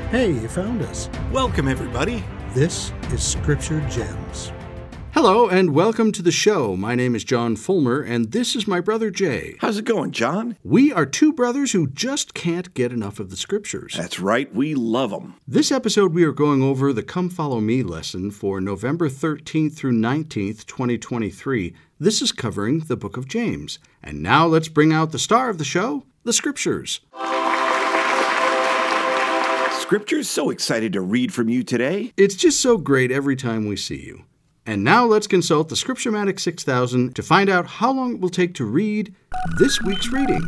Hey, you found us. Welcome, everybody. This is Scripture Gems. Hello, and welcome to the show. My name is John Fulmer, and this is my brother Jay. How's it going, John? We are two brothers who just can't get enough of the Scriptures. That's right, we love them. This episode, we are going over the Come Follow Me lesson for November 13th through 19th, 2023. This is covering the book of James. And now let's bring out the star of the show, the Scriptures. Scripture's so excited to read from you today. It's just so great every time we see you. And now let's consult the Scripturematic 6000 to find out how long it will take to read this week's reading.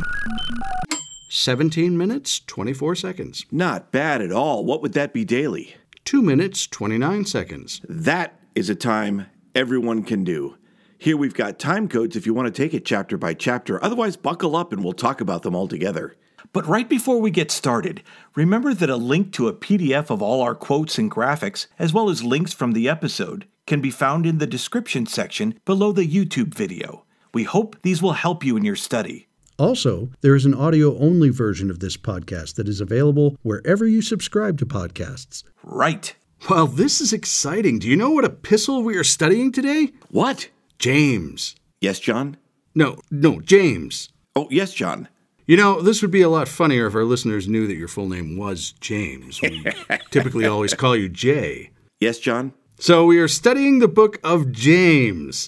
17 minutes, 24 seconds. Not bad at all. What would that be daily? 2 minutes, 29 seconds. That is a time everyone can do. Here we've got time codes if you want to take it chapter by chapter. Otherwise, buckle up and we'll talk about them all together. But right before we get started, remember that a link to a PDF of all our quotes and graphics, as well as links from the episode, can be found in the description section below the YouTube video. We hope these will help you in your study. Also, there is an audio-only version of this podcast that is available wherever you subscribe to podcasts. Right. Well, this is exciting. Do you know what epistle we are studying today? What? James. Yes, John? No, James. Oh, yes, John. You know, this would be a lot funnier if our listeners knew that your full name was James. We typically always call you Jay. Yes, John? So we are studying the book of James.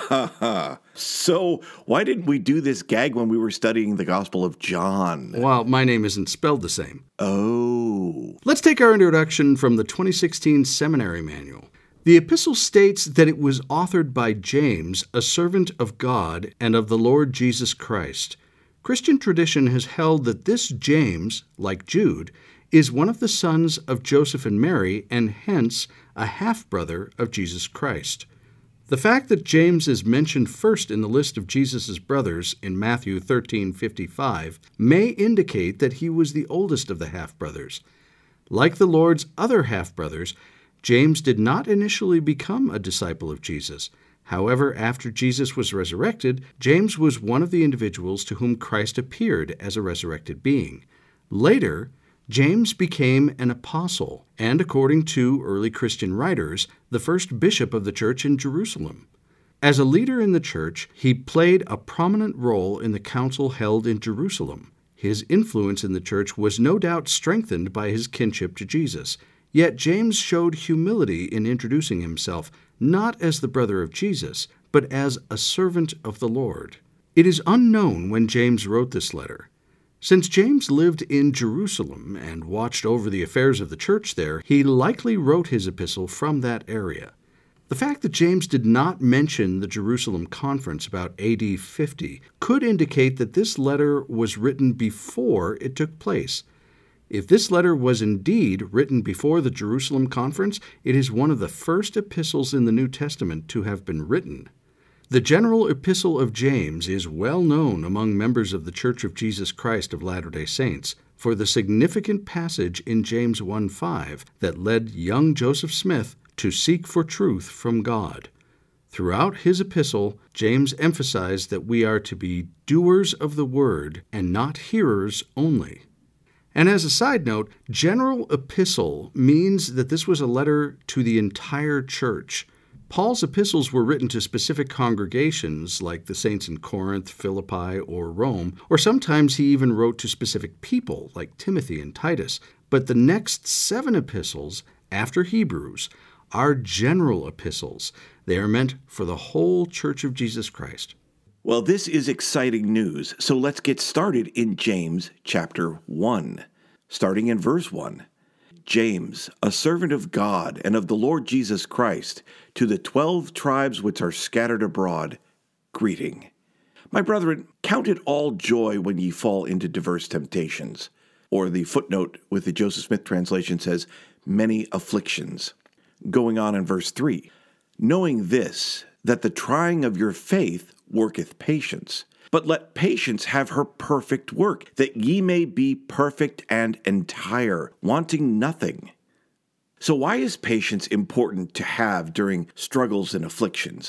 So, why didn't we do this gag when we were studying the Gospel of John? Well, my name isn't spelled the same. Oh. Let's take our introduction from the 2016 Seminary Manual. The epistle states that it was authored by James, a servant of God and of the Lord Jesus Christ. Christian tradition has held that this James, like Jude, is one of the sons of Joseph and Mary, and hence a half-brother of Jesus Christ. The fact that James is mentioned first in the list of Jesus' brothers in Matthew 13:55 may indicate that he was the oldest of the half-brothers. Like the Lord's other half-brothers, James did not initially become a disciple of Jesus. However, after Jesus was resurrected, James was one of the individuals to whom Christ appeared as a resurrected being. Later, James became an apostle, and according to early Christian writers, the first bishop of the church in Jerusalem. As a leader in the church, he played a prominent role in the council held in Jerusalem. His influence in the church was no doubt strengthened by his kinship to Jesus. Yet James showed humility in introducing himself, not as the brother of Jesus, but as a servant of the Lord. It is unknown when James wrote this letter. Since James lived in Jerusalem and watched over the affairs of the church there, he likely wrote his epistle from that area. The fact that James did not mention the Jerusalem conference about AD 50 could indicate that this letter was written before it took place. If this letter was indeed written before the Jerusalem conference, it is one of the first epistles in the New Testament to have been written. The general epistle of James is well known among members of the Church of Jesus Christ of Latter-day Saints for the significant passage in James 1:5 that led young Joseph Smith to seek for truth from God. Throughout his epistle, James emphasized that we are to be doers of the word and not hearers only. And as a side note, general epistle means that this was a letter to the entire church. Paul's epistles were written to specific congregations like the saints in Corinth, Philippi, or Rome, or sometimes he even wrote to specific people like Timothy and Titus. But the next 7 epistles, after Hebrews, are general epistles. They are meant for the whole Church of Jesus Christ. Well, this is exciting news, so let's get started in James chapter 1, starting in verse 1. James, a servant of God and of the Lord Jesus Christ, to the 12 tribes which are scattered abroad, greeting. My brethren, count it all joy when ye fall into diverse temptations. Or the footnote with the Joseph Smith translation says, many afflictions. Going on in verse 3, knowing this, that the trying of your faith worketh patience. But let patience have her perfect work, that ye may be perfect and entire, wanting nothing. So why is patience important to have during struggles and afflictions?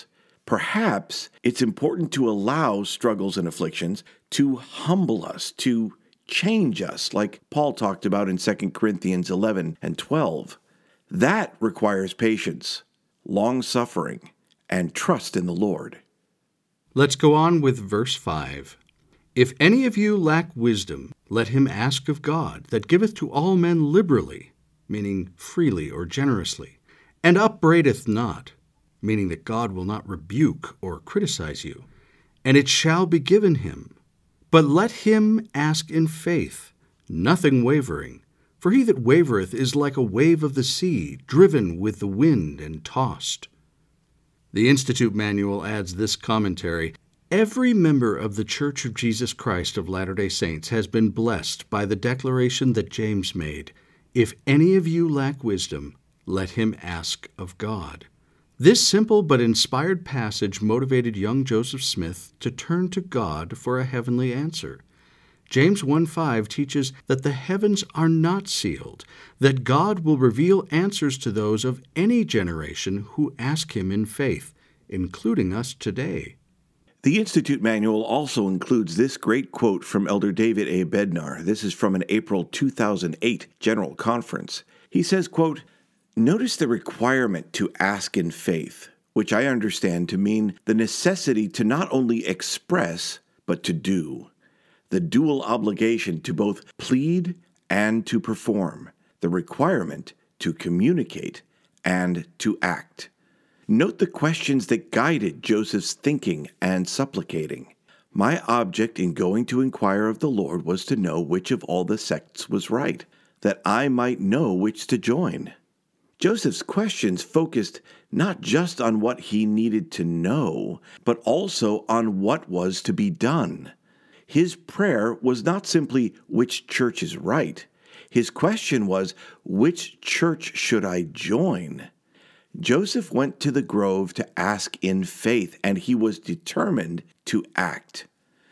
Perhaps it's important to allow struggles and afflictions to humble us, to change us, like Paul talked about in 2 Corinthians 11 and 12. That requires patience, long-suffering, and trust in the Lord. Let's go on with verse 5. If any of you lack wisdom, let him ask of God, that giveth to all men liberally, meaning freely or generously, and upbraideth not, meaning that God will not rebuke or criticize you, and it shall be given him. But let him ask in faith, nothing wavering. For he that wavereth is like a wave of the sea, driven with the wind and tossed. The Institute Manual adds this commentary: every member of the Church of Jesus Christ of Latter-day Saints has been blessed by the declaration that James made, "If any of you lack wisdom, let him ask of God." This simple but inspired passage motivated young Joseph Smith to turn to God for a heavenly answer. James 1:5 teaches that the heavens are not sealed, that God will reveal answers to those of any generation who ask him in faith, including us today. The Institute Manual also includes this great quote from Elder David A. Bednar. This is from an April 2008 General Conference. He says, quote, "Notice the requirement to ask in faith, which I understand to mean the necessity to not only express, but to do. The dual obligation to both plead and to perform. The requirement to communicate and to act. Note the questions that guided Joseph's thinking and supplicating. My object in going to inquire of the Lord was to know which of all the sects was right, that I might know which to join." Joseph's questions focused not just on what he needed to know, but also on what was to be done. His prayer was not simply, which church is right? His question was, which church should I join? Joseph went to the grove to ask in faith, and he was determined to act.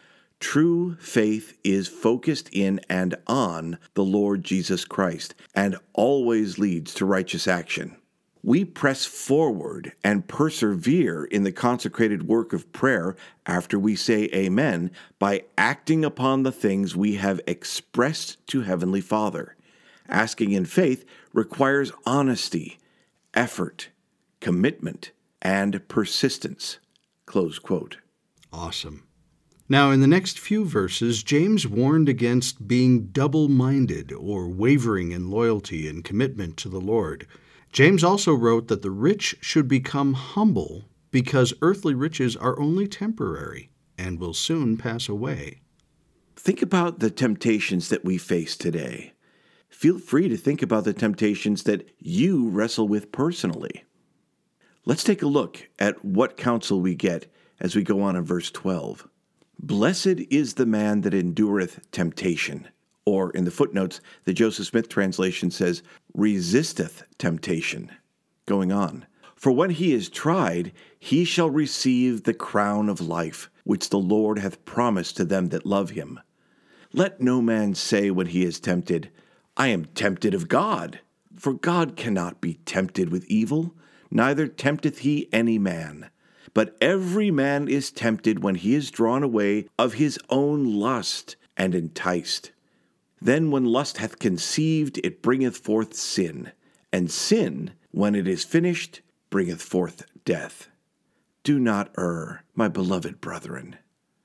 True faith is focused in and on the Lord Jesus Christ, and always leads to righteous action. We press forward and persevere in the consecrated work of prayer after we say amen by acting upon the things we have expressed to Heavenly Father. Asking in faith requires honesty, effort, commitment, and persistence. Close quote. Awesome. Now, in the next few verses, James warned against being double-minded or wavering in loyalty and commitment to the Lord. James also wrote that the rich should become humble because earthly riches are only temporary and will soon pass away. Think about the temptations that we face today. Feel free to think about the temptations that you wrestle with personally. Let's take a look at what counsel we get as we go on in verse 12. "Blessed is the man that endureth temptation." Or in the footnotes, the Joseph Smith translation says, "resisteth temptation." Going on. "For when he is tried, he shall receive the crown of life, which the Lord hath promised to them that love him. Let no man say when he is tempted, I am tempted of God. For God cannot be tempted with evil, neither tempteth he any man. But every man is tempted when he is drawn away of his own lust and enticed. Then when lust hath conceived, it bringeth forth sin. And sin, when it is finished, bringeth forth death. Do not err, my beloved brethren."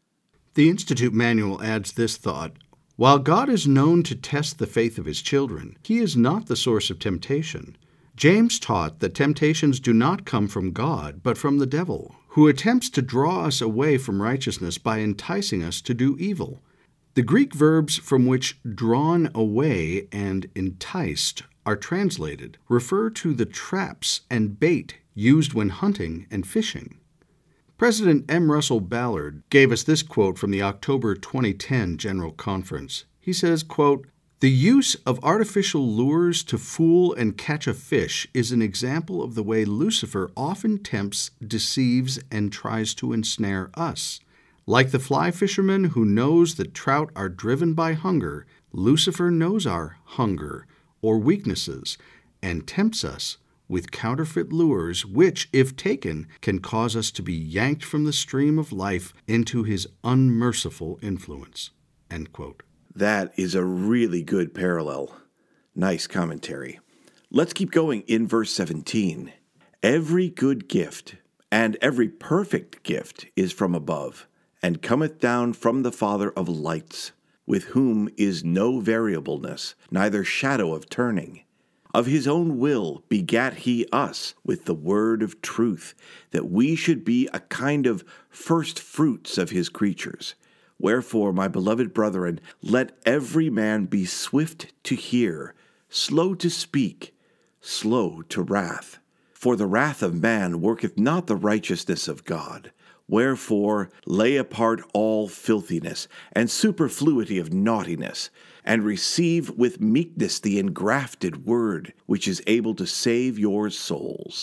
The Institute Manual adds this thought: while God is known to test the faith of his children, he is not the source of temptation. James taught that temptations do not come from God, but from the devil, who attempts to draw us away from righteousness by enticing us to do evil. The Greek verbs from which drawn away and enticed are translated refer to the traps and bait used when hunting and fishing. President M. Russell Ballard gave us this quote from the October 2010 General Conference. He says, quote, "The use of artificial lures to fool and catch a fish is an example of the way Lucifer often tempts, deceives, and tries to ensnare us. Like the fly fisherman who knows that trout are driven by hunger, Lucifer knows our hunger or weaknesses and tempts us with counterfeit lures which, if taken, can cause us to be yanked from the stream of life into his unmerciful influence." End quote. That is a really good parallel. Nice commentary. Let's keep going in verse 17. Every good gift and every perfect gift is from above, and cometh down from the Father of lights, with whom is no variableness, neither shadow of turning. Of his own will begat he us with the word of truth, that we should be a kind of first fruits of his creatures. Wherefore, my beloved brethren, let every man be swift to hear, slow to speak, slow to wrath. For the wrath of man worketh not the righteousness of God. Wherefore, lay apart all filthiness and superfluity of naughtiness, and receive with meekness the engrafted word, which is able to save your souls.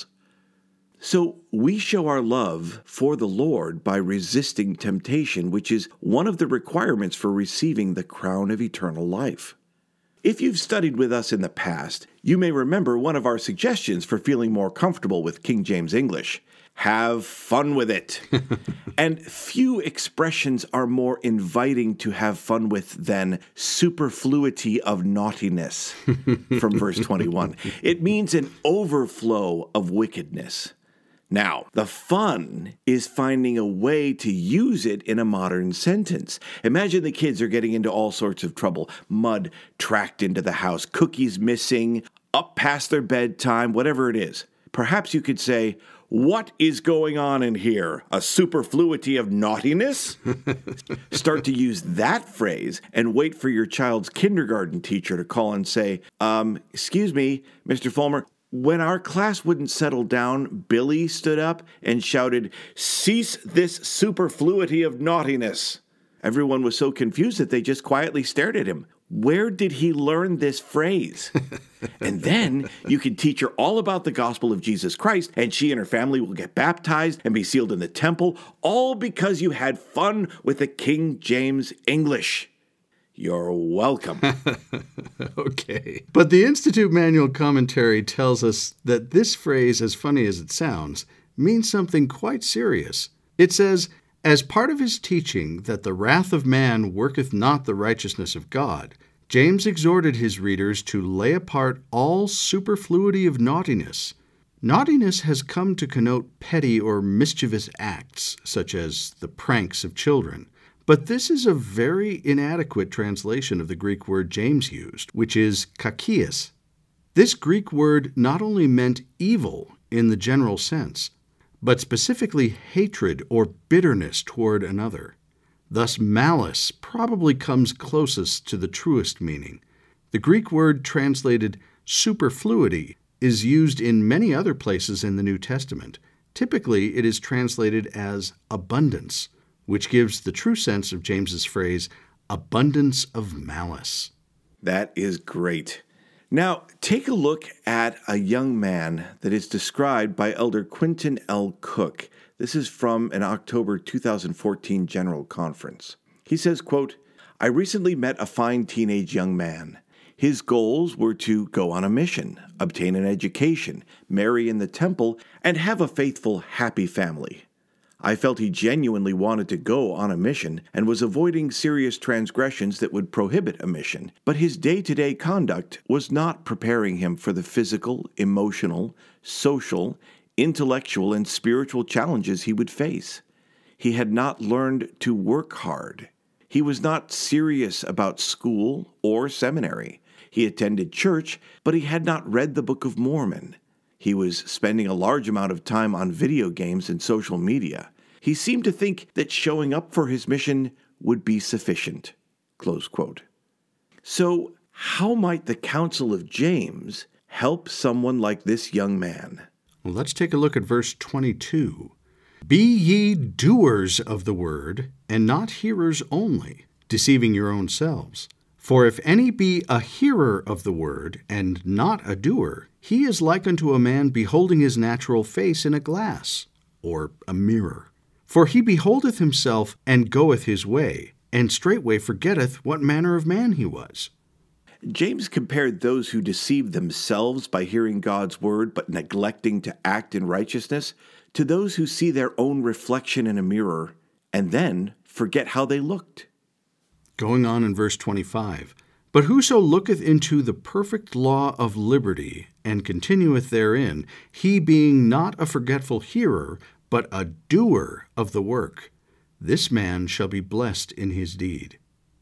So we show our love for the Lord by resisting temptation, which is one of the requirements for receiving the crown of eternal life. If you've studied with us in the past, you may remember one of our suggestions for feeling more comfortable with King James English. Have fun with it. And few expressions are more inviting to have fun with than superfluity of naughtiness from verse 21. It means an overflow of wickedness. Now, the fun is finding a way to use it in a modern sentence. Imagine the kids are getting into all sorts of trouble. Mud tracked into the house, cookies missing, up past their bedtime, whatever it is. Perhaps you could say, what is going on in here? A superfluity of naughtiness? Start to use that phrase and wait for your child's kindergarten teacher to call and say, excuse me, Mr. Fulmer, when our class wouldn't settle down, Billy stood up and shouted, cease this superfluity of naughtiness. Everyone was so confused that they just quietly stared at him. Where did he learn this phrase? And then you can teach her all about the gospel of Jesus Christ, and she and her family will get baptized and be sealed in the temple, all because you had fun with the King James English. You're welcome. Okay. But the Institute Manual Commentary tells us that this phrase, as funny as it sounds, means something quite serious. It says, as part of his teaching that the wrath of man worketh not the righteousness of God, James exhorted his readers to lay apart all superfluity of naughtiness. Naughtiness has come to connote petty or mischievous acts, such as the pranks of children. But this is a very inadequate translation of the Greek word James used, which is kakias. This Greek word not only meant evil in the general sense, but specifically hatred or bitterness toward another. Thus, malice probably comes closest to the truest meaning. The Greek word translated superfluity is used in many other places in the New Testament. Typically, it is translated as abundance, which gives the true sense of James's phrase, abundance of malice. That is great. Now, take a look at a young man that is described by Elder Quinton L. Cook. This is from an October 2014 General Conference. He says, quote, I recently met a fine teenage young man. His goals were to go on a mission, obtain an education, marry in the temple, and have a faithful, happy family. I felt he genuinely wanted to go on a mission and was avoiding serious transgressions that would prohibit a mission, but his day-to-day conduct was not preparing him for the physical, emotional, social, intellectual, and spiritual challenges he would face. He had not learned to work hard. He was not serious about school or seminary. He attended church, but he had not read the Book of Mormon. He was spending a large amount of time on video games and social media. He seemed to think that showing up for his mission would be sufficient. Close quote. So, how might the counsel of James help someone like this young man? Well, let's take a look at verse 22. Be ye doers of the word, and not hearers only, deceiving your own selves. For if any be a hearer of the word, and not a doer, he is like unto a man beholding his natural face in a glass, or a mirror. For he beholdeth himself, and goeth his way, and straightway forgetteth what manner of man he was. James compared those who deceive themselves by hearing God's word but neglecting to act in righteousness to those who see their own reflection in a mirror and then forget how they looked. Going on in verse 25, "But whoso looketh into the perfect law of liberty, and continueth therein, he being not a forgetful hearer, but a doer of the work, this man shall be blessed in his deed."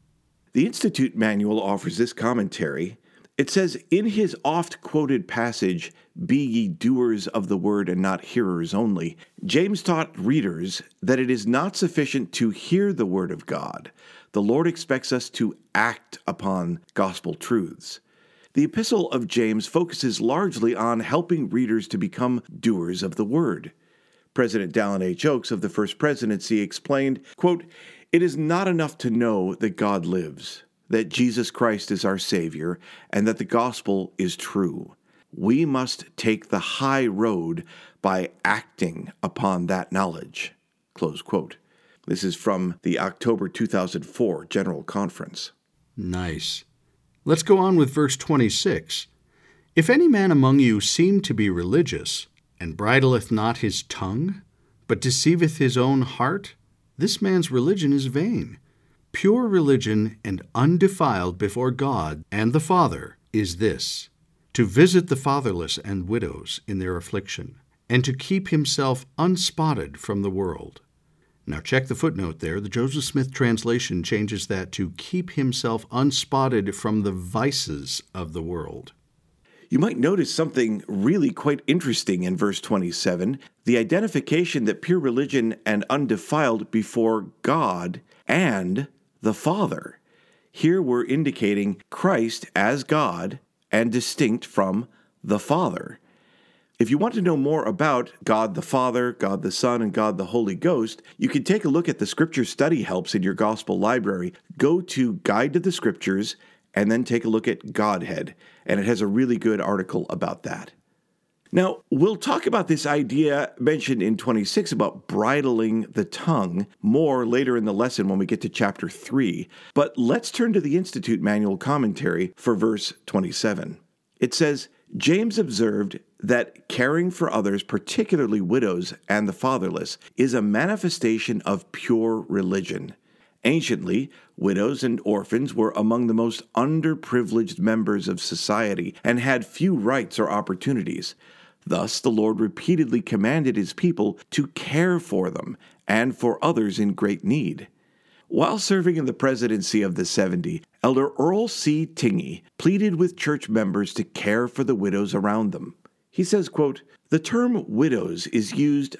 The Institute Manual offers this commentary. It says, in his oft-quoted passage, "Be ye doers of the word and not hearers only," James taught readers that it is not sufficient to hear the word of God. The Lord expects us to act upon gospel truths. The Epistle of James focuses largely on helping readers to become doers of the word. President Dallin H. Oaks of the First Presidency explained, quote, "It is not enough to know that God lives, that Jesus Christ is our Savior, and that the gospel is true. We must take the high road by acting upon that knowledge." Close quote. This is from the October 2004 General Conference. Nice. Let's go on with verse 26. "If any man among you seem to be religious, and bridleth not his tongue, but deceiveth his own heart, this man's religion is vain. Pure religion and undefiled before God and the Father is this, to visit the fatherless and widows in their affliction, and to keep himself unspotted from the world." Now check the footnote there. The Joseph Smith translation changes that to keep himself unspotted from the vices of the world. You might notice something really quite interesting in verse 27, the identification that pure religion and undefiled before God and the Father. Here we're indicating Christ as God and distinct from the Father. If you want to know more about God the Father, God the Son, and God the Holy Ghost, you can take a look at the Scripture study helps in your gospel library. Go to Guide to the Scriptures and then take a look at Godhead, and it has a really good article about that. Now, we'll talk about this idea mentioned in 26 about bridling the tongue more later in the lesson when we get to chapter 3, but let's turn to the Institute Manual commentary for verse 27. It says, "James observed that caring for others, particularly widows and the fatherless, is a manifestation of pure religion. Anciently, widows and orphans were among the most underprivileged members of society and had few rights or opportunities. Thus, the Lord repeatedly commanded his people to care for them and for others in great need." While serving in the presidency of the 70, Elder Earl C. Tingey pleaded with church members to care for the widows around them. He says, quote, "The term widows is used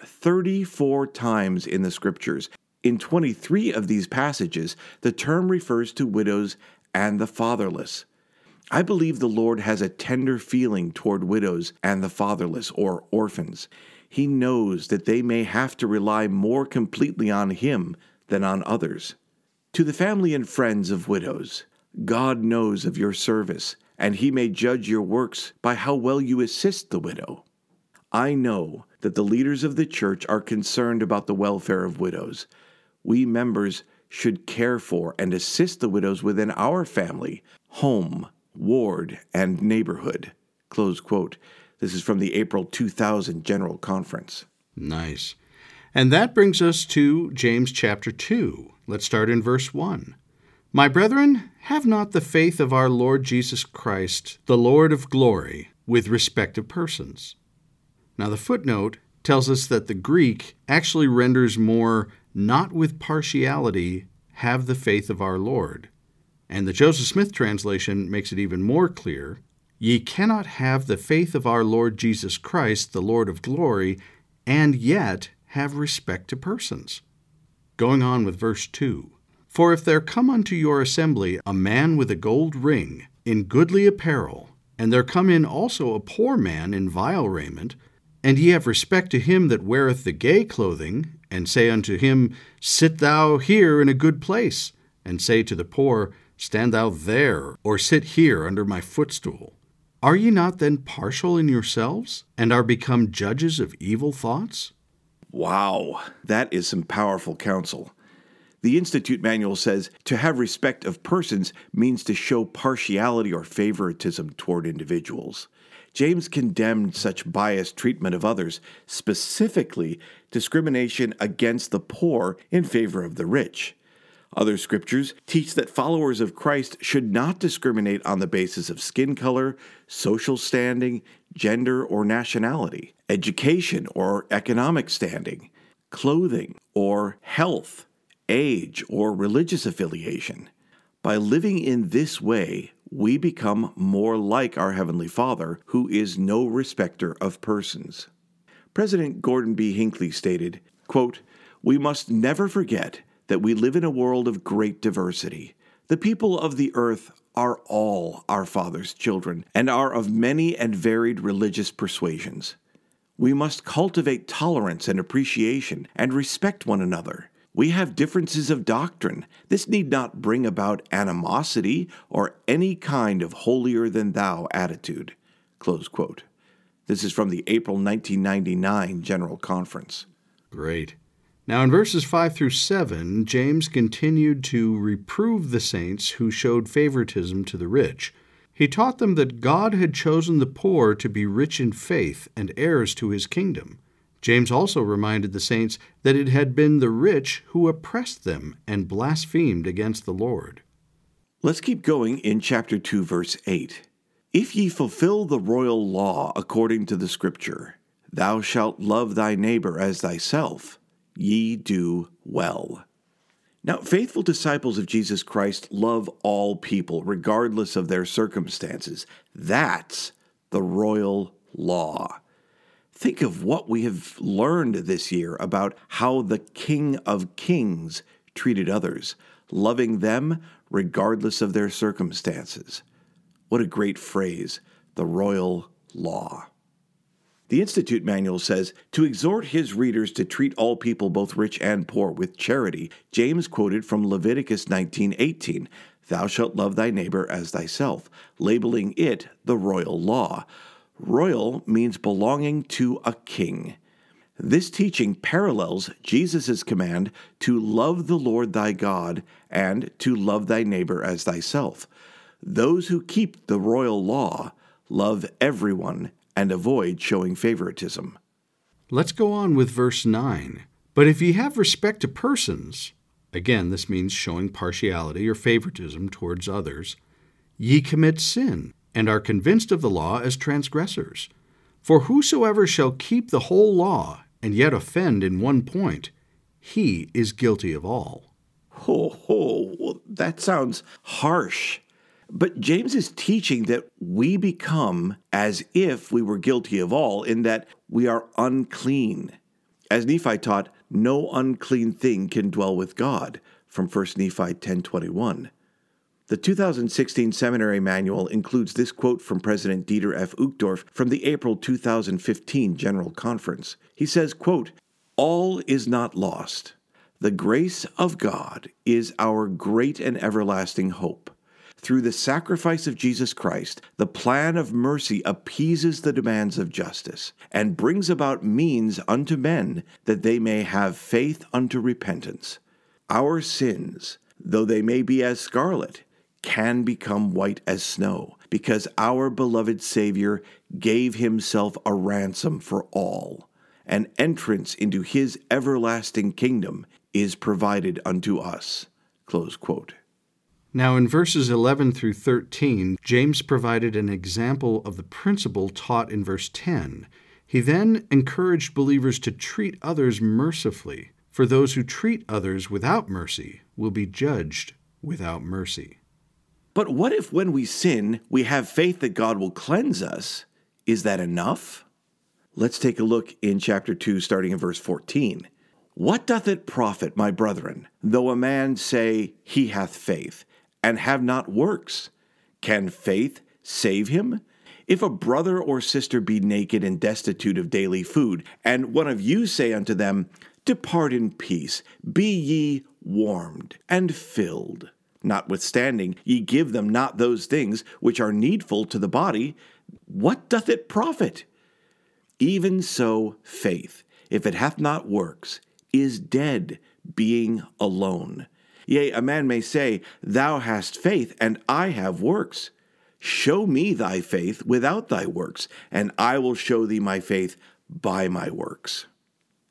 34 times in the Scriptures. In 23 of these passages, the term refers to widows and the fatherless. I believe the Lord has a tender feeling toward widows and the fatherless, or orphans. He knows that they may have to rely more completely on Him than on others. To the family and friends of widows, God knows of your service, and He may judge your works by how well you assist the widow. I know that the leaders of the church are concerned about the welfare of widows. We members should care for and assist the widows within our family, home, ward, and neighborhood." Close quote. This is from the April 2000 General Conference. Nice. And that brings us to James chapter 2. Let's start in verse 1. "My brethren, have not the faith of our Lord Jesus Christ, the Lord of glory, with respect of persons." Now the footnote tells us that the Greek actually renders more "not with partiality, have the faith of our Lord." And the Joseph Smith translation makes it even more clear, "Ye cannot have the faith of our Lord Jesus Christ, the Lord of glory, and yet have respect to persons." Going on with verse 2, "For if there come unto your assembly a man with a gold ring, in goodly apparel, and there come in also a poor man in vile raiment, and ye have respect to him that weareth the gay clothing, and say unto him, Sit thou here in a good place, and say to the poor, Stand thou there, or sit here under my footstool. Are ye not then partial in yourselves, and are become judges of evil thoughts?" Wow, that is some powerful counsel. The Institute Manual says to have respect of persons means to show partiality or favoritism toward individuals. James condemned such biased treatment of others, specifically discrimination against the poor in favor of the rich. Other scriptures teach that followers of Christ should not discriminate on the basis of skin color, social standing, gender or nationality, education or economic standing, clothing or health, age or religious affiliation. By living in this way, we become more like our Heavenly Father, who is no respecter of persons. President Gordon B. Hinckley stated, quote, "We must never forget that we live in a world of great diversity. The people of the earth are all our Father's children and are of many and varied religious persuasions. We must cultivate tolerance and appreciation and respect one another. We have differences of doctrine. This need not bring about animosity or any kind of holier-than-thou attitude." Close quote. This is from the April 1999 General Conference. Great. Now in verses 5 through 7, James continued to reprove the saints who showed favoritism to the rich. He taught them that God had chosen the poor to be rich in faith and heirs to his kingdom. James also reminded the saints that it had been the rich who oppressed them and blasphemed against the Lord. Let's keep going in chapter 2, verse 8. "If ye fulfill the royal law according to the Scripture, thou shalt love thy neighbor as thyself, ye do well." Now, faithful disciples of Jesus Christ love all people, regardless of their circumstances. That's the royal law. Think of what we have learned this year about how the King of Kings treated others, loving them regardless of their circumstances. What a great phrase, the royal law. The Institute Manual says, to exhort his readers to treat all people, both rich and poor, with charity, James quoted from Leviticus 19:18, "Thou shalt love thy neighbor as thyself," labeling it the royal law. Royal means belonging to a king. This teaching parallels Jesus' command to love the Lord thy God and to love thy neighbor as thyself. Those who keep the royal law love everyone and avoid showing favoritism. Let's go on with verse 9. "But if ye have respect to persons," again, this means showing partiality or favoritism towards others, "ye commit sin, and are convinced of the law as transgressors. For whosoever shall keep the whole law, and yet offend in one point, he is guilty of all." Well, that sounds harsh. But James is teaching that we become as if we were guilty of all, in that we are unclean. As Nephi taught, no unclean thing can dwell with God, from 1 Nephi 10:21. The 2016 Seminary Manual includes this quote from President Dieter F. Uchtdorf from the April 2015 General Conference. He says, quote, "All is not lost. The grace of God is our great and everlasting hope. Through the sacrifice of Jesus Christ, the plan of mercy appeases the demands of justice, and brings about means unto men that they may have faith unto repentance. Our sins, though they may be as scarlet, can become white as snow, because our beloved Savior gave himself a ransom for all. An entrance into his everlasting kingdom is provided unto us." Close quote. Now in verses 11 through 13, James provided an example of the principle taught in verse 10. He then encouraged believers to treat others mercifully, for those who treat others without mercy will be judged without mercy. But what if when we sin, we have faith that God will cleanse us? Is that enough? Let's take a look in chapter 2, starting in verse 14. "What doth it profit, my brethren, though a man say he hath faith, and have not works? Can faith save him? If a brother or sister be naked and destitute of daily food, and one of you say unto them, Depart in peace, be ye warmed and filled, notwithstanding ye give them not those things which are needful to the body, what doth it profit? Even so faith, if it hath not works, is dead, being alone. Yea, a man may say, Thou hast faith, and I have works. Show me thy faith without thy works, and I will show thee my faith by my works."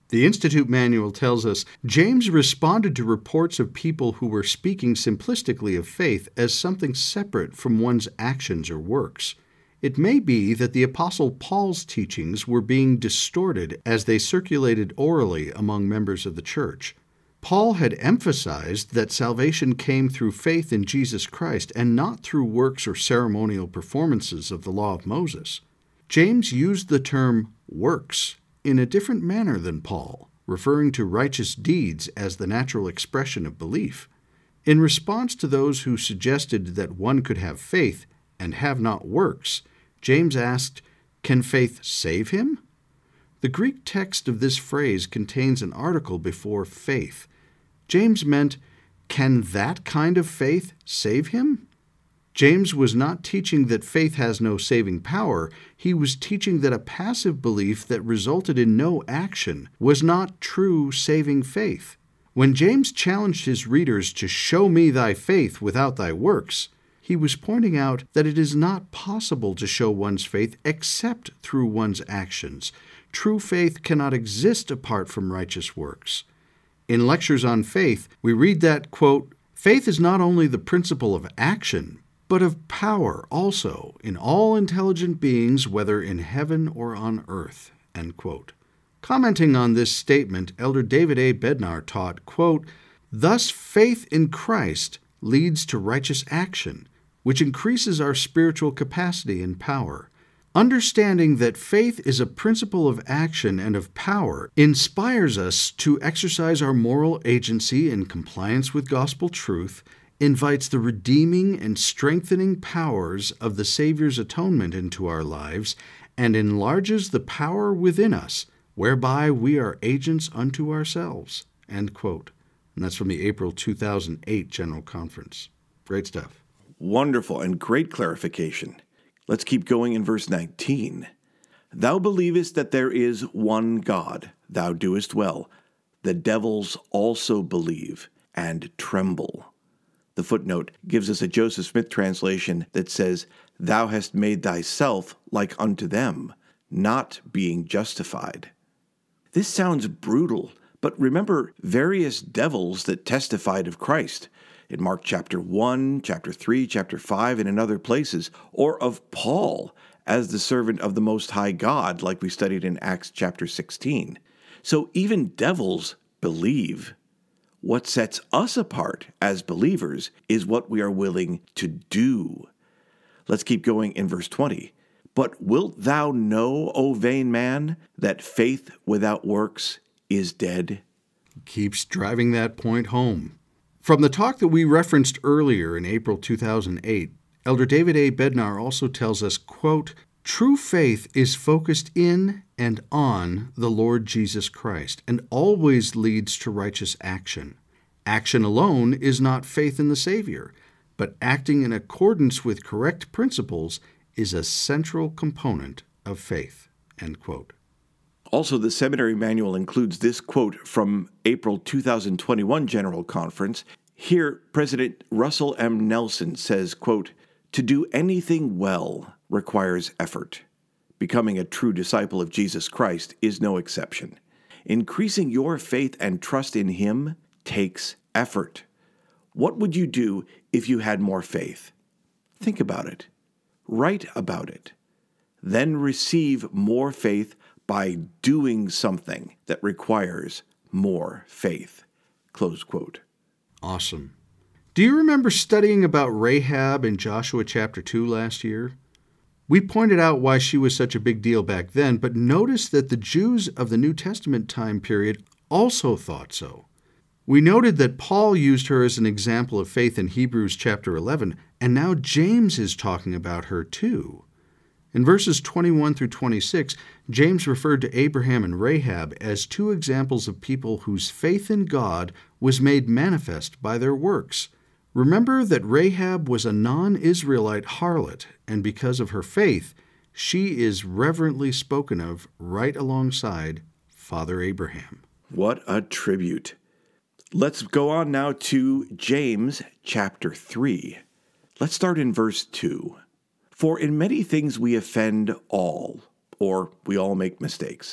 The Institute Manual tells us James responded to reports of people who were speaking simplistically of faith as something separate from one's actions or works. It may be that the Apostle Paul's teachings were being distorted as they circulated orally among members of the church. Paul had emphasized that salvation came through faith in Jesus Christ and not through works or ceremonial performances of the law of Moses. James used the term works in a different manner than Paul, referring to righteous deeds as the natural expression of belief. In response to those who suggested that one could have faith and have not works, James asked, "Can faith save him?" The Greek text of this phrase contains an article before faith. James meant, can that kind of faith save him? James was not teaching that faith has no saving power. He was teaching that a passive belief that resulted in no action was not true saving faith. When James challenged his readers to show me thy faith without thy works, he was pointing out that it is not possible to show one's faith except through one's actions. True faith cannot exist apart from righteous works. In Lectures on Faith, we read that, quote, faith is not only the principle of action, but of power also in all intelligent beings, whether in heaven or on earth, end quote. Commenting on this statement, Elder David A. Bednar taught, quote, thus faith in Christ leads to righteous action, which increases our spiritual capacity and power. Understanding that faith is a principle of action and of power inspires us to exercise our moral agency in compliance with gospel truth, invites the redeeming and strengthening powers of the Savior's atonement into our lives, and enlarges the power within us, whereby we are agents unto ourselves. End quote. And that's from the April 2008 General Conference. Great stuff. Wonderful and great clarification. Let's keep going in verse 19. Thou believest that there is one God. Thou doest well. The devils also believe and tremble. The footnote gives us a Joseph Smith translation that says, thou hast made thyself like unto them, not being justified. This sounds brutal, but remember various devils that testified of Christ in Mark chapter 1, chapter 3, chapter 5, and in other places, or of Paul as the servant of the Most High God, like we studied in Acts chapter 16. So even devils believe. What sets us apart as believers is what we are willing to do. Let's keep going in verse 20. But wilt thou know, O vain man, that faith without works is dead? Keeps driving that point home. From the talk that we referenced earlier in April 2008, Elder David A. Bednar also tells us, quote, true faith is focused in and on the Lord Jesus Christ and always leads to righteous action. Action alone is not faith in the Savior, but acting in accordance with correct principles is a central component of faith. End quote. Also, the seminary manual includes this quote from April 2021 General Conference. Here, President Russell M. Nelson says, quote, to do anything well requires effort. Becoming a true disciple of Jesus Christ is no exception. Increasing your faith and trust in Him takes effort. What would you do if you had more faith? Think about it. Write about it. Then receive more faith by doing something that requires more faith. Close quote. Awesome. Do you remember studying about Rahab in Joshua chapter 2 last year? We pointed out why she was such a big deal back then, but notice that the Jews of the New Testament time period also thought so. We noted that Paul used her as an example of faith in Hebrews chapter 11, and now James is talking about her too. In verses 21 through 26, James referred to Abraham and Rahab as two examples of people whose faith in God was made manifest by their works. Remember that Rahab was a non-Israelite harlot, and because of her faith, she is reverently spoken of right alongside Father Abraham. What a tribute. Let's go on now to James chapter 3. Let's start in verse 2. For in many things we offend all, or we all make mistakes.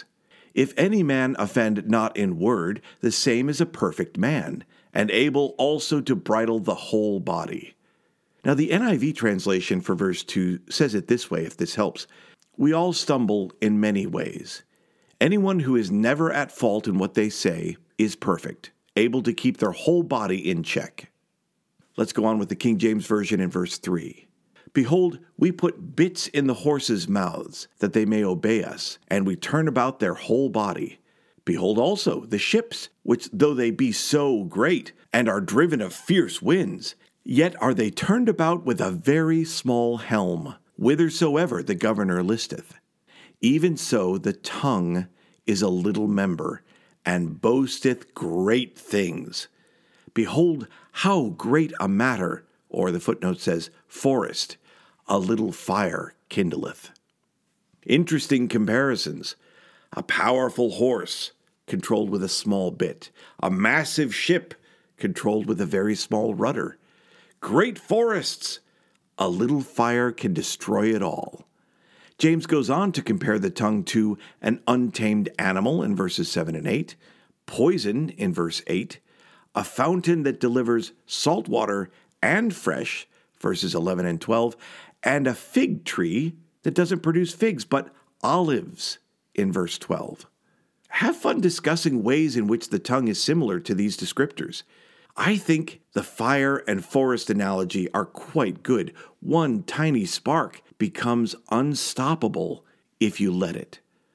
If any man offend not in word, the same is a perfect man, and able also to bridle the whole body. Now, the NIV translation for verse 2 says it this way, if this helps. We all stumble in many ways. Anyone who is never at fault in what they say is perfect, able to keep their whole body in check. Let's go on with the King James Version in verse 3. Behold, we put bits in the horses' mouths, that they may obey us, and we turn about their whole body. Behold also the ships, which though they be so great, and are driven of fierce winds, yet are they turned about with a very small helm, whithersoever the governor listeth. Even so the tongue is a little member, and boasteth great things. Behold, how great a matter, or the footnote says, forest, a little fire kindleth. Interesting comparisons. A powerful horse, controlled with a small bit. A massive ship, controlled with a very small rudder. Great forests, a little fire can destroy it all. James goes on to compare the tongue to an untamed animal in verses 7 and 8, poison in verse 8, a fountain that delivers salt water and fresh, verses 11 and 12, and a fig tree that doesn't produce figs, but olives, in verse 12. Have fun discussing ways in which the tongue is similar to these descriptors. I think the fire and forest analogy are quite good. One tiny spark becomes unstoppable if you let it.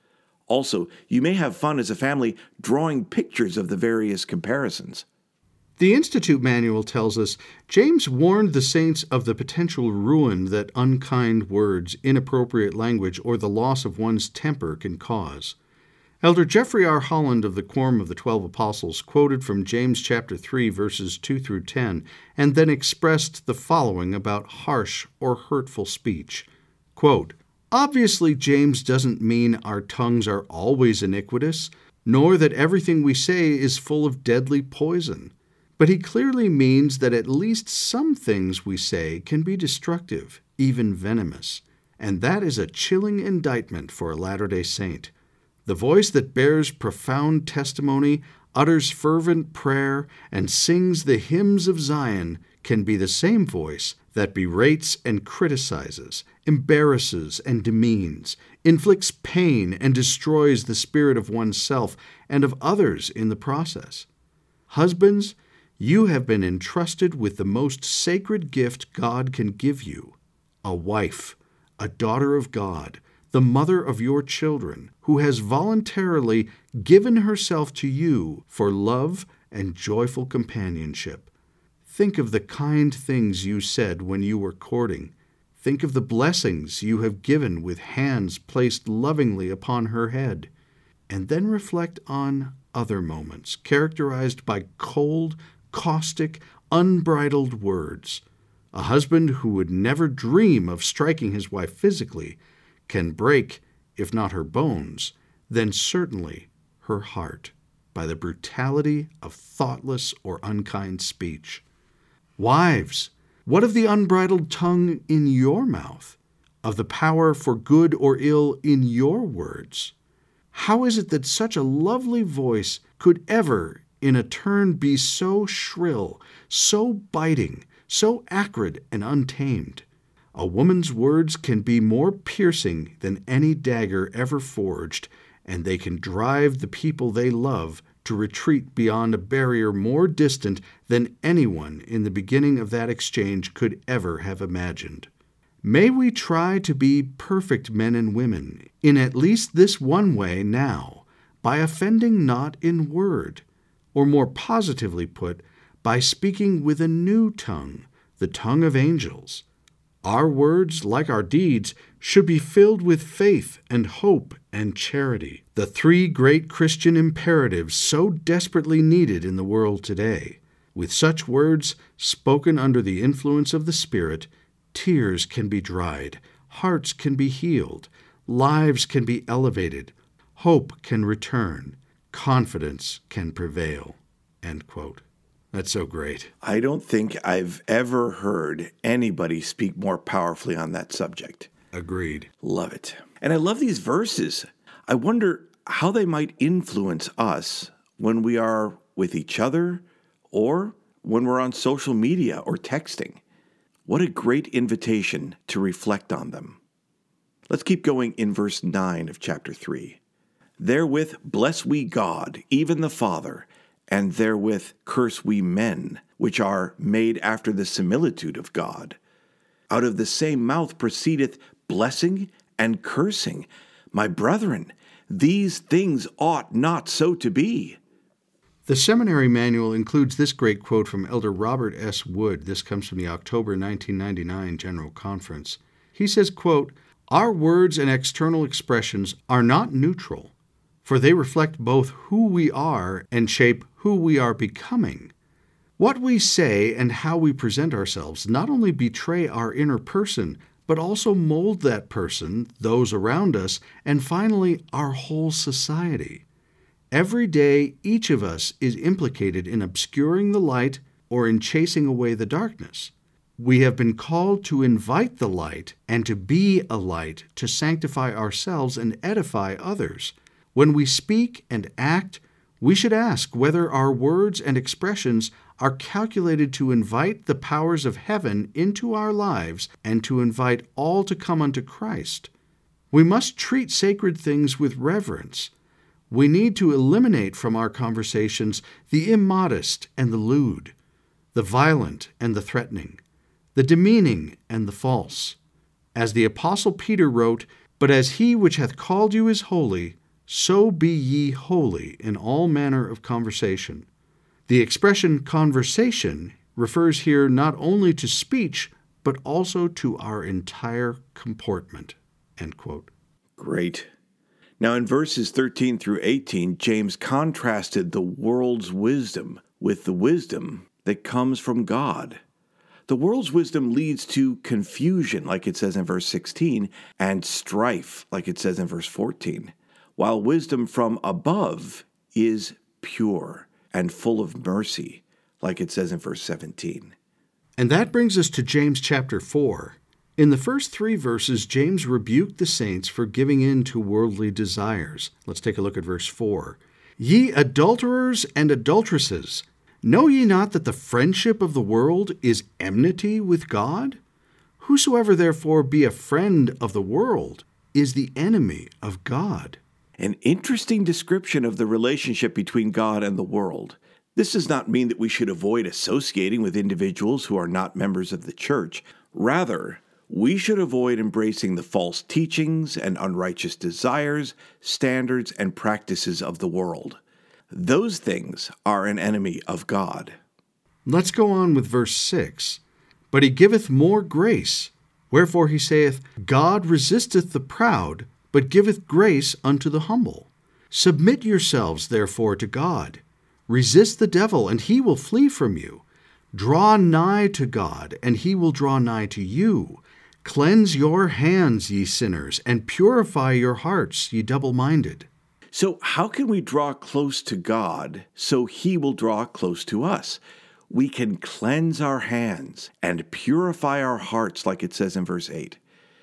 Also, you may have fun as a family drawing pictures of the various comparisons. The Institute Manual tells us, James warned the saints of the potential ruin that unkind words, inappropriate language, or the loss of one's temper can cause. Elder Jeffrey R. Holland of the Quorum of the 12 Apostles quoted from James chapter 3, verses 2 through 10, and then expressed the following about harsh or hurtful speech. Quote, Obviously, James doesn't mean our tongues are always iniquitous, nor that everything we say is full of deadly poison. But he clearly means that at least some things we say can be destructive, even venomous. And that is a chilling indictment for a Latter-day Saint. The voice that bears profound testimony, utters fervent prayer, and sings the hymns of Zion can be the same voice that berates and criticizes, embarrasses and demeans, inflicts pain and destroys the spirit of oneself and of others in the process. Husbands, you have been entrusted with the most sacred gift God can give you, a wife, a daughter of God, the mother of your children, who has voluntarily given herself to you for love and joyful companionship. Think of the kind things you said when you were courting. Think of the blessings you have given with hands placed lovingly upon her head. And then reflect on other moments characterized by cold, caustic, unbridled words. A husband who would never dream of striking his wife physically can break, if not her bones, then certainly her heart by the brutality of thoughtless or unkind speech. Wives, what of the unbridled tongue in your mouth? Of the power for good or ill in your words? How is it that such a lovely voice could ever in a turn be so shrill, so biting, so acrid and untamed? A woman's words can be more piercing than any dagger ever forged, and they can drive the people they love to retreat beyond a barrier more distant than anyone in the beginning of that exchange could ever have imagined. May we try to be perfect men and women in at least this one way now, by offending not in word, or more positively put, by speaking with a new tongue, the tongue of angels. Our words, like our deeds, should be filled with faith and hope and charity, the three great Christian imperatives so desperately needed in the world today. With such words, spoken under the influence of the Spirit, tears can be dried, hearts can be healed, lives can be elevated, hope can return, confidence can prevail. End quote. That's so great. I don't think I've ever heard anybody speak more powerfully on that subject. Agreed. Love it. And I love these verses. I wonder how they might influence us when we are with each other or when we're on social media or texting. What a great invitation to reflect on them. Let's keep going in verse 9 of chapter 3. Therewith bless we God, even the Father, and therewith curse we men, which are made after the similitude of God. Out of the same mouth proceedeth blessing and cursing. My brethren, these things ought not so to be. The seminary manual includes this great quote from Elder Robert S. Wood. This comes from the October 1999 General Conference. He says, quote, "Our words and external expressions are not neutral, for they reflect both who we are and shape who we are becoming. What we say and how we present ourselves not only betray our inner person, but also mold that person, those around us, and finally our whole society. Every day, each of us is implicated in obscuring the light or in chasing away the darkness. We have been called to invite the light and to be a light to sanctify ourselves and edify others. When we speak and act, we should ask whether our words and expressions are calculated to invite the powers of heaven into our lives and to invite all to come unto Christ. We must treat sacred things with reverence. We need to eliminate from our conversations the immodest and the lewd, the violent and the threatening, the demeaning and the false. As the Apostle Peter wrote, But as he which hath called you is holy, so be ye holy in all manner of conversation." The expression conversation refers here not only to speech, but also to our entire comportment. End quote. Great. Now in verses 13 through 18, James contrasted the world's wisdom with the wisdom that comes from God. The world's wisdom leads to confusion, like it says in verse 16, and strife, like it says in verse 14, while wisdom from above is pure and full of mercy, like it says in verse 17. And that brings us to James chapter 4. In the first 3 verses, James rebuked the saints for giving in to worldly desires. Let's take a look at verse 4. "Ye adulterers and adulteresses, know ye not that the friendship of the world is enmity with God? Whosoever therefore be a friend of the world is the enemy of God." An interesting description of the relationship between God and the world. This does not mean that we should avoid associating with individuals who are not members of the church. Rather, we should avoid embracing the false teachings and unrighteous desires, standards, and practices of the world. Those things are an enemy of God. Let's go on with verse 6. "But he giveth more grace. Wherefore he saith, God resisteth the proud, but giveth grace unto the humble. Submit yourselves therefore to God. Resist the devil, and he will flee from you. Draw nigh to God, and he will draw nigh to you. Cleanse your hands, ye sinners, and purify your hearts, ye double-minded." So how can we draw close to God so He will draw close to us? We can cleanse our hands and purify our hearts, like it says in verse 8.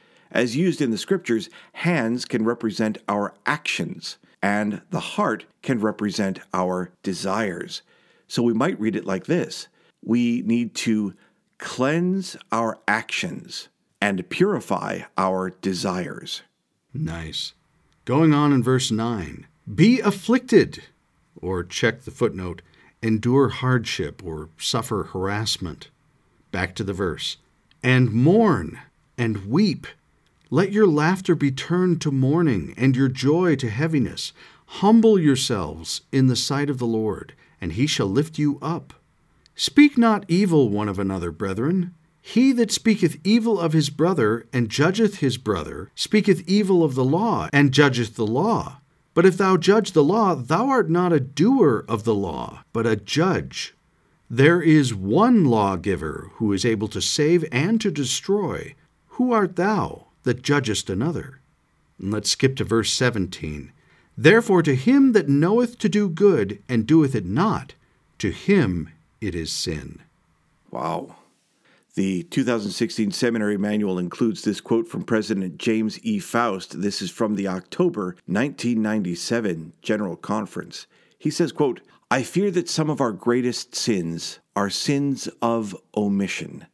As used in the Scriptures, hands can represent our actions, and the heart can represent our desires. So we might read it like this: we need to cleanse our actions and purify our desires. Nice. Going on in verse 9. "Be afflicted," or check the footnote, endure hardship or suffer harassment. Back to the verse. "And mourn and weep. Let your laughter be turned to mourning and your joy to heaviness. Humble yourselves in the sight of the Lord, and he shall lift you up. Speak not evil one of another, brethren. He that speaketh evil of his brother and judgeth his brother speaketh evil of the law and judgeth the law. But if thou judge the law, thou art not a doer of the law, but a judge. There is one lawgiver who is able to save and to destroy. Who art thou that judgest another?" And let's skip to verse 17. "Therefore to him that knoweth to do good and doeth it not, to him it is sin." Wow. The 2016 Seminary Manual includes this quote from President James E. Faust. This is from the October 1997 General Conference. He says, quote, "I fear that some of our greatest sins are sins of omission.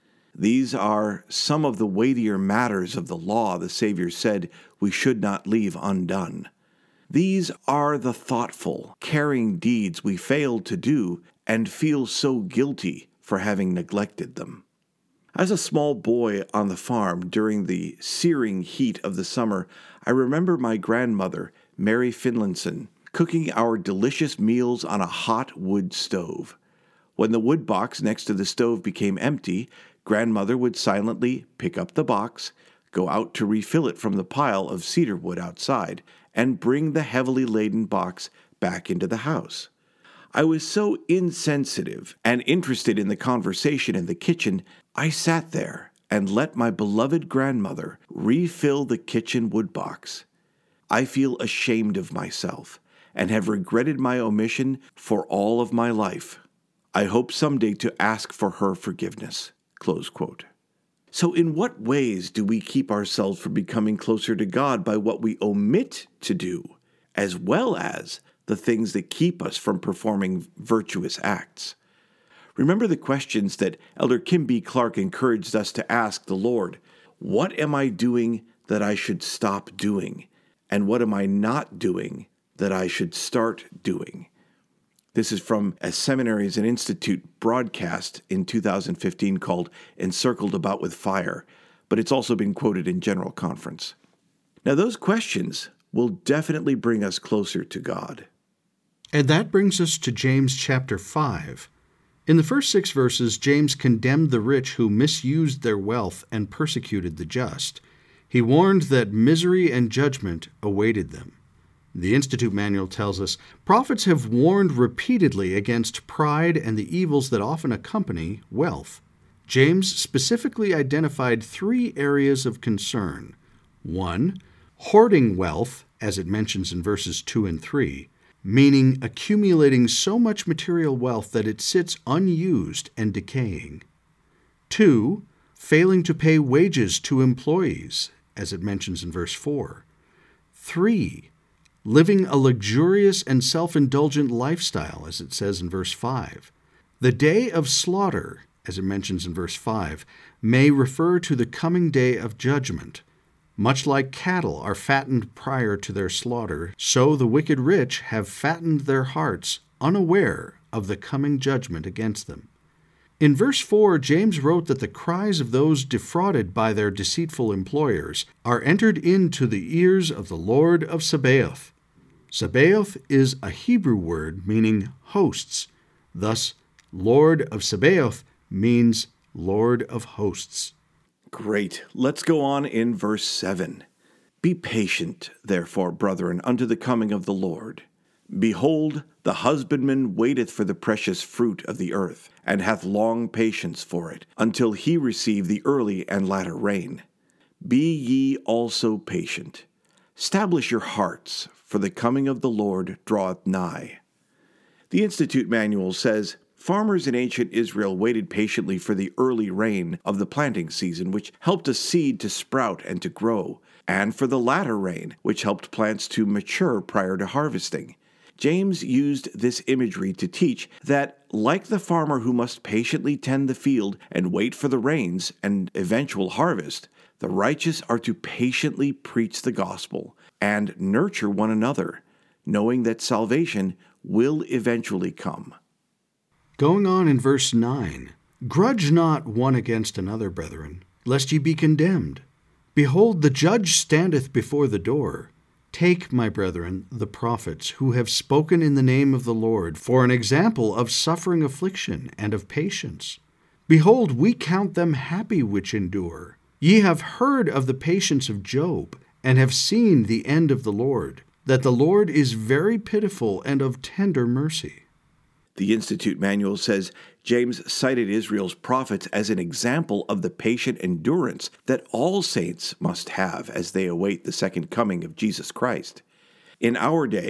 These are some of the weightier matters of the law the Savior said we should not leave undone. These are the thoughtful, caring deeds we fail to do and feel so guilty for having neglected them." As a small boy on the farm during the searing heat of the summer, I remember my grandmother, Mary Finlinson, cooking our delicious meals on a hot wood stove. When the wood box next to the stove became empty, Grandmother would silently pick up the box, go out to refill it from the pile of cedar wood outside, and bring the heavily laden box back into the house. I was so insensitive and interested in the conversation in the kitchen, I sat there and let my beloved grandmother refill the kitchen wood box. I feel ashamed of myself and have regretted my omission for all of my life. I hope someday to ask for her forgiveness." Close quote. So in what ways do we keep ourselves from becoming closer to God? By what we omit to do, as well as the things that keep us from performing virtuous acts. Remember the questions that Elder Kim B. Clark encouraged us to ask the Lord. What am I doing that I should stop doing? And what am I not doing that I should start doing? This is from a Seminaries and Institute broadcast in 2015 called Encircled About with Fire, but it's also been quoted in General Conference. Now, those questions will definitely bring us closer to God. And that brings us to James chapter 5. In the first 6 verses, James condemned the rich who misused their wealth and persecuted the just. He warned that misery and judgment awaited them. The Institute Manual tells us, prophets have warned repeatedly against pride and the evils that often accompany wealth. James specifically identified 3 areas of concern. 1. Hoarding wealth, as it mentions in verses 2 and 3, meaning accumulating so much material wealth that it sits unused and decaying. 2. Failing to pay wages to employees, as it mentions in verse 4. 3. Living a luxurious and self-indulgent lifestyle, as it says in verse 5. The day of slaughter, as it mentions in verse 5, may refer to the coming day of judgment. Much like cattle are fattened prior to their slaughter, so the wicked rich have fattened their hearts, unaware of the coming judgment against them. In verse 4, James wrote that the cries of those defrauded by their deceitful employers are entered into the ears of the Lord of Sabaoth. Sabaoth is a Hebrew word meaning hosts. Thus, Lord of Sabaoth means Lord of hosts. Great. Let's go on in verse 7. "Be patient, therefore, brethren, unto the coming of the Lord. Behold, the husbandman waiteth for the precious fruit of the earth, and hath long patience for it, until he receive the early and latter rain. Be ye also patient. Stablish your hearts, for the coming of the Lord draweth nigh." The Institute Manual says, farmers in ancient Israel waited patiently for the early rain of the planting season, which helped a seed to sprout and to grow, and for the latter rain, which helped plants to mature prior to harvesting. James used this imagery to teach that, like the farmer who must patiently tend the field and wait for the rains and eventual harvest, the righteous are to patiently preach the gospel and nurture one another, knowing that salvation will eventually come. Going on in verse 9, "Grudge not one against another, brethren, lest ye be condemned. Behold, the judge standeth before the door. Take, my brethren, the prophets, who have spoken in the name of the Lord, for an example of suffering affliction and of patience. Behold, we count them happy which endure. Ye have heard of the patience of Job, and have seen the end of the Lord, that the Lord is very pitiful and of tender mercy." The Institute Manual says James cited Israel's prophets as an example of the patient endurance that all saints must have as they await the second coming of Jesus Christ. In our day,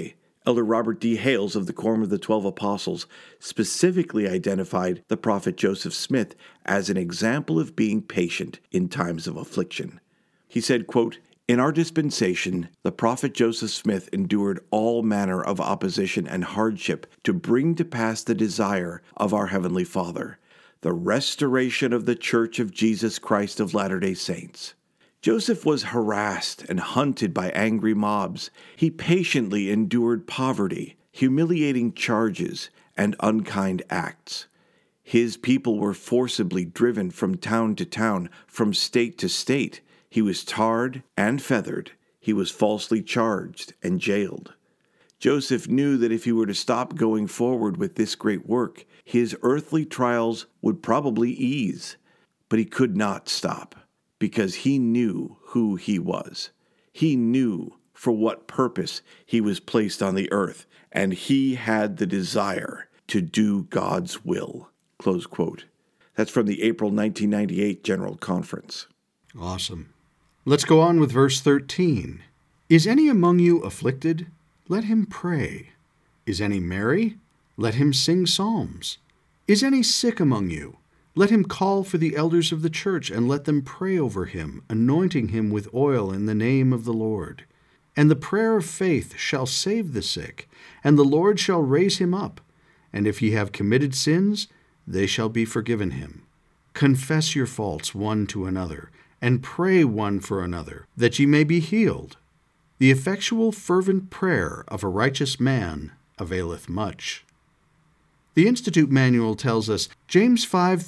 Elder Robert D. Hales of the Quorum of the 12 Apostles specifically identified the prophet Joseph Smith as an example of being patient in times of affliction. He said, quote, "In our dispensation, the prophet Joseph Smith endured all manner of opposition and hardship to bring to pass the desire of our Heavenly Father, the restoration of the Church of Jesus Christ of Latter-day Saints." Joseph was harassed and hunted by angry mobs. He patiently endured poverty, humiliating charges, and unkind acts. His people were forcibly driven from town to town, from state to state. He was tarred and feathered. He was falsely charged and jailed. Joseph knew that if he were to stop going forward with this great work, his earthly trials would probably ease. But he could not stop, because he knew who he was. He knew for what purpose he was placed on the earth, and he had the desire to do God's will. Close quote. That's from the April 1998 General Conference. Awesome. Let's go on with verse 13. Is any among you afflicted? Let him pray. Is any merry? Let him sing psalms. Is any sick among you? Let him call for the elders of the church, and let them pray over him, anointing him with oil in the name of the Lord. And the prayer of faith shall save the sick, and the Lord shall raise him up. And if ye have committed sins, they shall be forgiven him. Confess your faults one to another, and pray one for another, that ye may be healed. The effectual fervent prayer of a righteous man availeth much. The Institute Manual tells us James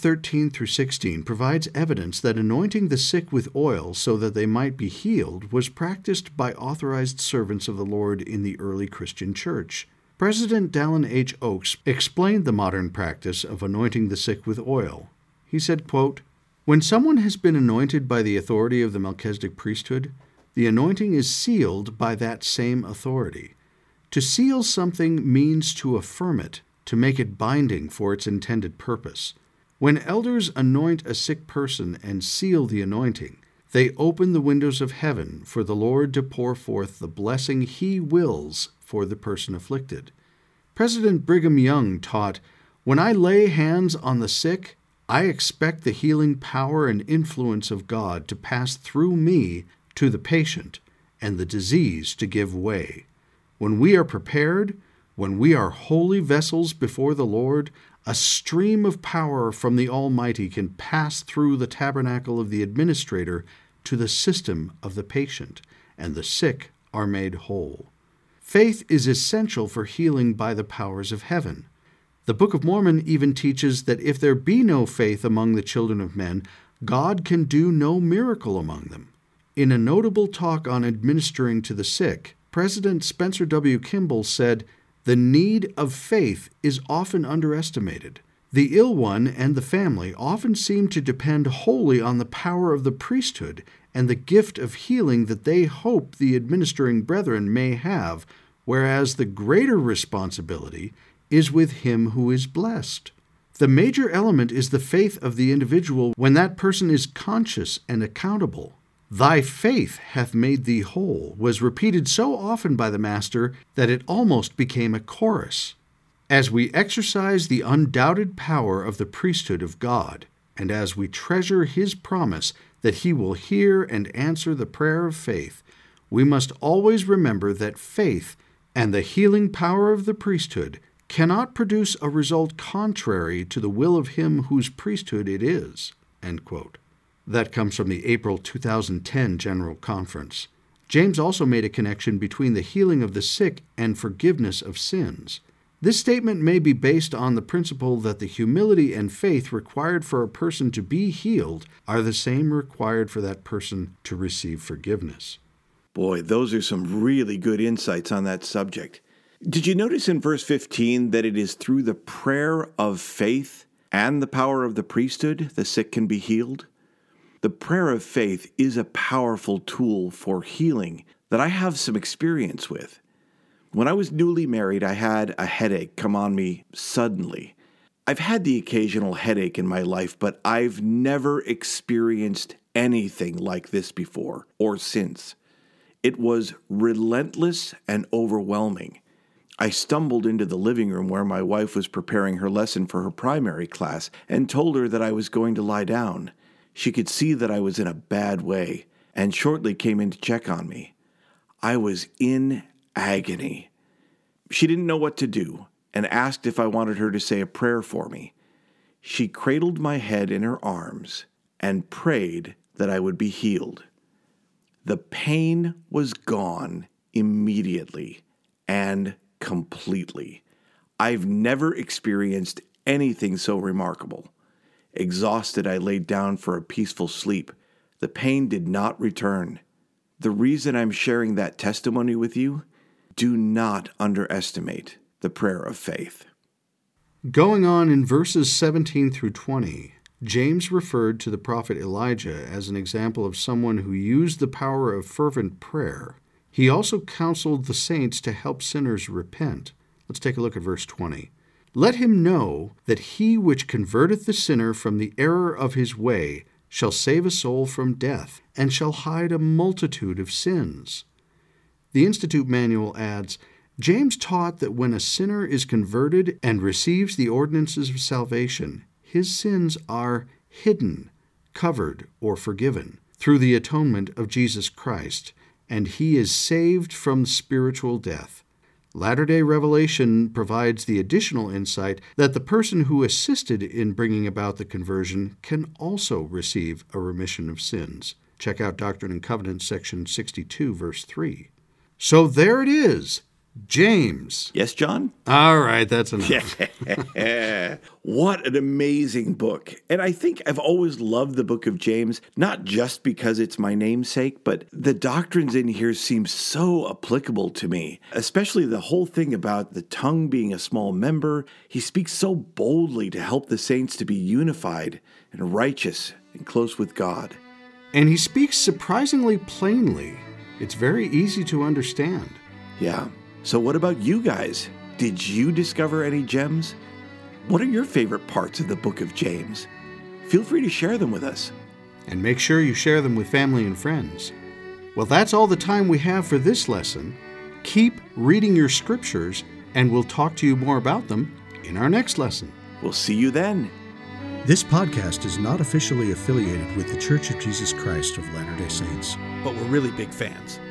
5:13-16 provides evidence that anointing the sick with oil so that they might be healed was practiced by authorized servants of the Lord in the early Christian church. President Dallin H. Oakes explained the modern practice of anointing the sick with oil. He said, quote, "When someone has been anointed by the authority of the Melchizedek priesthood, the anointing is sealed by that same authority. To seal something means to affirm it, to make it binding for its intended purpose. When elders anoint a sick person and seal the anointing, they open the windows of heaven for the Lord to pour forth the blessing He wills for the person afflicted. President Brigham Young taught, "When I lay hands on the sick, I expect the healing power and influence of God to pass through me to the patient and the disease to give way. When we are prepared, when we are holy vessels before the Lord, a stream of power from the Almighty can pass through the tabernacle of the administrator to the system of the patient, and the sick are made whole." Faith is essential for healing by the powers of heaven. The Book of Mormon even teaches that if there be no faith among the children of men, God can do no miracle among them. In a notable talk on administering to the sick, President Spencer W. Kimball said, "The need of faith is often underestimated. The ill one and the family often seem to depend wholly on the power of the priesthood and the gift of healing that they hope the administering brethren may have, whereas the greater responsibility is with him who is blessed. The major element is the faith of the individual when that person is conscious and accountable. Thy faith hath made thee whole was repeated so often by the Master that it almost became a chorus. As we exercise the undoubted power of the priesthood of God, and as we treasure His promise that He will hear and answer the prayer of faith, we must always remember that faith and the healing power of the priesthood cannot produce a result contrary to the will of Him whose priesthood it is." End quote. That comes from the April 2010 General Conference. James also made a connection between the healing of the sick and forgiveness of sins. This statement may be based on the principle that the humility and faith required for a person to be healed are the same required for that person to receive forgiveness. Boy, those are some really good insights on that subject. Did you notice in verse 15 that it is through the prayer of faith and the power of the priesthood the sick can be healed? The prayer of faith is a powerful tool for healing that I have some experience with. When I was newly married, I had a headache come on me suddenly. I've had the occasional headache in my life, but I've never experienced anything like this before or since. It was relentless and overwhelming. I stumbled into the living room where my wife was preparing her lesson for her primary class and told her that I was going to lie down. She could see that I was in a bad way and shortly came in to check on me. I was in agony. She didn't know what to do and asked if I wanted her to say a prayer for me. She cradled my head in her arms and prayed that I would be healed. The pain was gone immediately and completely. I've never experienced anything so remarkable. Exhausted, I laid down for a peaceful sleep. The pain did not return. The reason I'm sharing that testimony with you, do not underestimate the prayer of faith. Going on in verses 17 through 20, James referred to the prophet Elijah as an example of someone who used the power of fervent prayer. He also counseled the saints to help sinners repent. Let's take a look at verse 20. Let him know that he which converteth the sinner from the error of his way shall save a soul from death, and shall hide a multitude of sins. The Institute Manual adds, James taught that when a sinner is converted and receives the ordinances of salvation, his sins are hidden, covered, or forgiven through the atonement of Jesus Christ, and he is saved from spiritual death. Latter-day Revelation provides the additional insight that the person who assisted in bringing about the conversion can also receive a remission of sins. Check out Doctrine and Covenants, section 62, verse 3. So there it is, James. Yes, John? All right, that's enough. What an amazing book. And I think I've always loved the book of James, not just because it's my namesake, but the doctrines in here seem so applicable to me, especially the whole thing about the tongue being a small member. He speaks so boldly to help the saints to be unified and righteous and close with God. And he speaks surprisingly plainly. It's very easy to understand. Yeah. So what about you guys? Did you discover any gems? What are your favorite parts of the book of James? Feel free to share them with us. And make sure you share them with family and friends. Well, that's all the time we have for this lesson. Keep reading your scriptures, and we'll talk to you more about them in our next lesson. We'll see you then. This podcast is not officially affiliated with The Church of Jesus Christ of Latter-day Saints. But we're really big fans.